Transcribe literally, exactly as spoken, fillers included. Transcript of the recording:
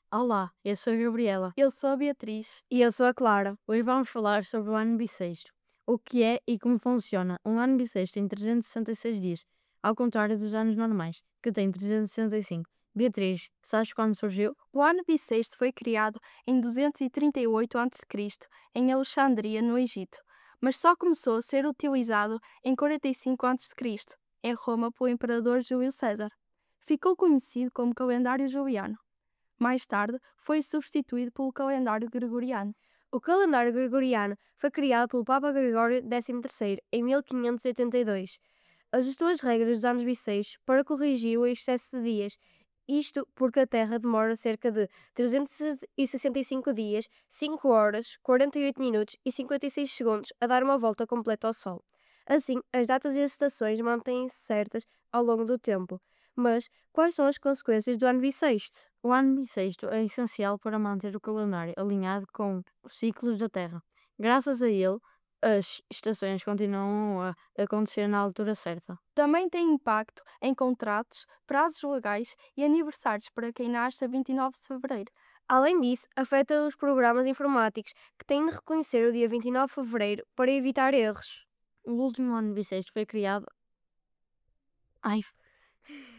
Olá, eu sou a Gabriela. Eu sou a Beatriz. E eu sou a Clara. Hoje vamos falar sobre o ano bissexto. O que é e como funciona. Um ano bissexto tem trezentos e sessenta e seis dias, ao contrário dos anos normais, que têm trezentos e sessenta e cinco. Beatriz, sabes quando surgiu? O ano bissexto foi criado em duzentos e trinta e oito antes de Cristo, em Alexandria, no Egito, mas só começou a ser utilizado em quarenta e cinco antes de Cristo, em Roma, pelo imperador Júlio César. Ficou conhecido como calendário juliano. Mais tarde, foi substituído pelo calendário gregoriano. O calendário gregoriano foi criado pelo Papa Gregório décimo terceiro em mil quinhentos e oitenta e dois. Ajustou as regras dos anos bissextos para corrigir o excesso de dias. Isto porque a Terra demora cerca de trezentos e sessenta e cinco dias, cinco horas, quarenta e oito minutos e cinquenta e seis segundos a dar uma volta completa ao Sol. Assim, as datas e as estações mantêm-se certas ao longo do tempo. Mas quais são as consequências do ano bissexto? O ano bissexto é essencial para manter o calendário alinhado com os ciclos da Terra. Graças a ele, as estações continuam a acontecer na altura certa. Também tem impacto em contratos, prazos legais e aniversários para quem nasce a vinte e nove de fevereiro. Além disso, afeta os programas informáticos, que têm de reconhecer o dia vinte e nove de fevereiro para evitar erros. O último ano bissexto foi criado. Ai,